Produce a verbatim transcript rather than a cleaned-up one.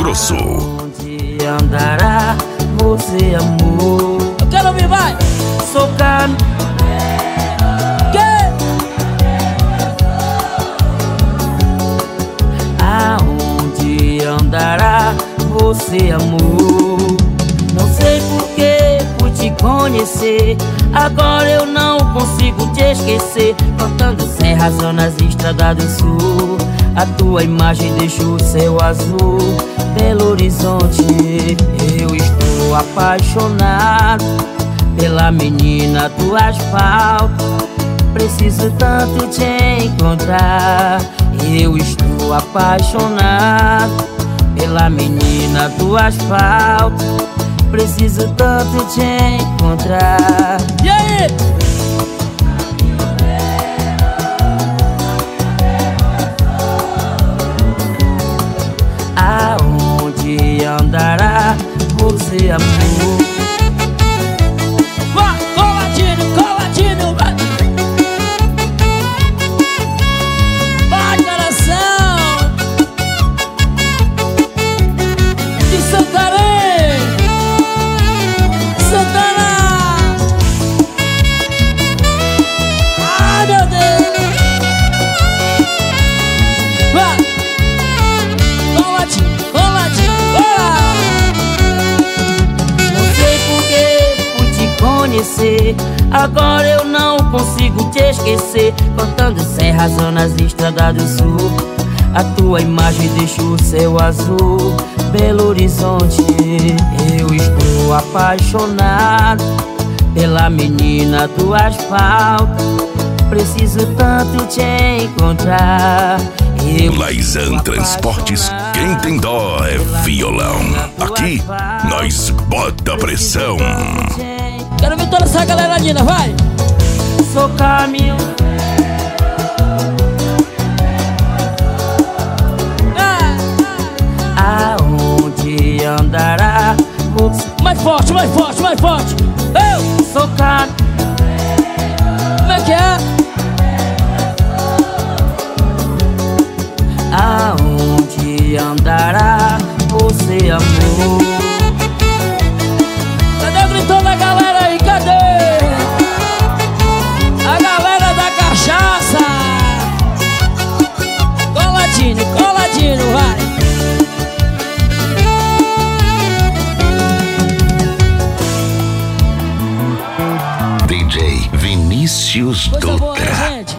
Grosso. Onde andará você, amor? Eu quero ouvir, vai! Sou caminho. Aonde andará você, amor? Não sei porquê, por te conhecer, agora eu não consigo te esquecer. Cortando sem razão nas estradas do sul, a tua imagem deixa o céu azul. Belo Horizonte, eu estou apaixonado pela menina do asfalto. Preciso tanto te encontrar. Eu estou apaixonado pela menina do asfalto. Preciso tanto te encontrar. E aí? Aonde andará você, amor? Vai, coladinho, coladinho, vai! Vai, coração! De Santarém! Santana! Ai, meu Deus! Vai! Coladinho, coladinho, vai! Não sei porquê, por te conhecer, agora eu não consigo te esquecer. Cortando sem razão nas estradas do sul, a tua imagem deixa o céu azul. Belo Horizonte, eu estou apaixonado pela menina do asfalto. Preciso tanto te encontrar. Eu Laizan Transportes, quem tem dó é violão. Aqui, nós bota pressão. Quero ver toda essa galera linda, vai! Sou caminho. Ah, Aonde andará você? mais forte, mais forte, mais forte! Eu! Sou caminho. Como é que é? Aonde andará você, amor? Cadê o gritão da galera aí? Cadê? A galera da cachaça! Coladinho, coladinho, vai! D J Vinícius Coisa boa, né, Dutra. gente?